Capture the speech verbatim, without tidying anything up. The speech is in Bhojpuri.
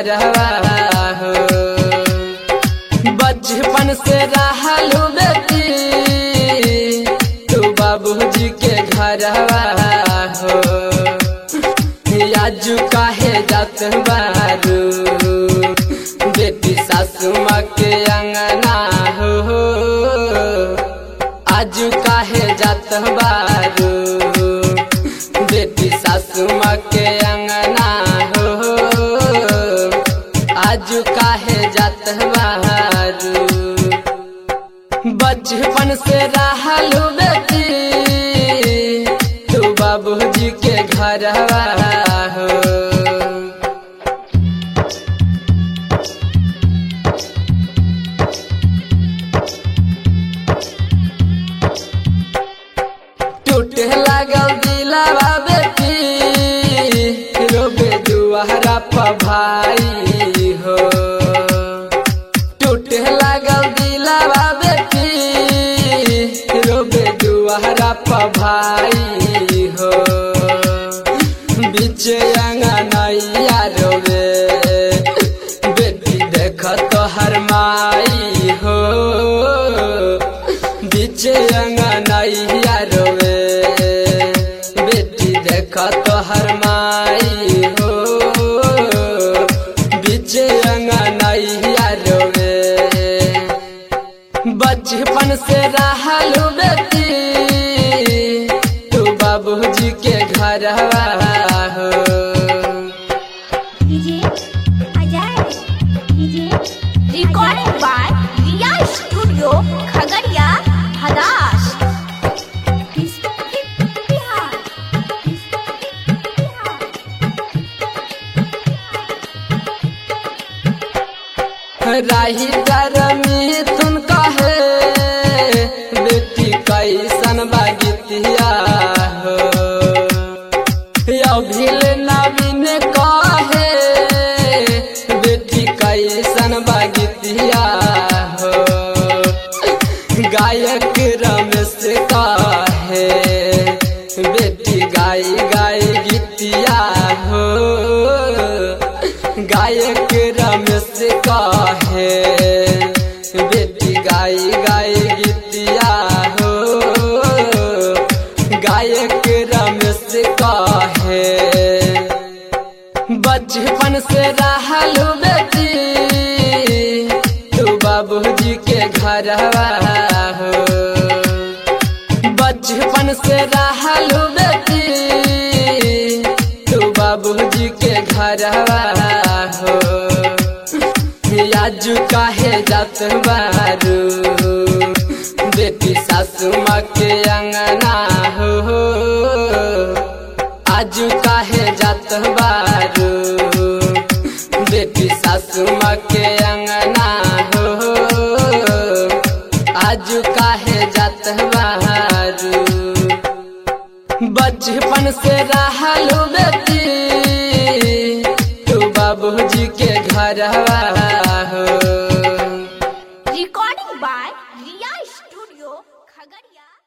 घर हो। बचपन से रहलू बेटी तू बाबूजी के घर हो। आजू काहे जात बारू बेटी सासू माँ के अंगना हो। आजू काहे जात बारू बेटी सासू माँ के अंगना हो। आजू काहे जात बारू बचपन से रहलू बेटी तू बाबूजी के घर हो। टूटे लागल दिलवा बेटी रोबे दुआरा पर भाई हो। टूटे लागल दिलवा बेटी रोबे दुआरा पर भाई हो। बीच अंगनैया रोबे बेटी देख तोहर माई हो। बीच अंगनैया रोबे बेटी देख तोहर माई हो। बीच अंगनैया रोबे बचपन से रहलू बेटी तू बाबूजी के घर हो। Recording by Riya Studio, Khagariya, Hadash. राही डरमी तुम कहे बेटी कैसन बागितिया हो। अभिल नवीन कहे बेटी कैसन बागितिया हो। गायक रमेश कहे बेटी गाई गाई गीतिया हो। गायक रमेश कहे बेटी गाई गाई गीतिया हो। गायक रमेश कहे बचपन से रहलू बेटी तू बाबूजी के घर हो। बचपन से रहलू बेटी तू बाबूजी के घर हो। आजू काहे जात बारू बेटी सासू माँ के अंगना हो। आजू काहे जात बारू बेटी सासू माँ के अंगना हो। आजू काहे जात बारू बचपन से रहलू बेटी तू बाबूजी के घर हो। Recording by Riya Studio, Khagariya.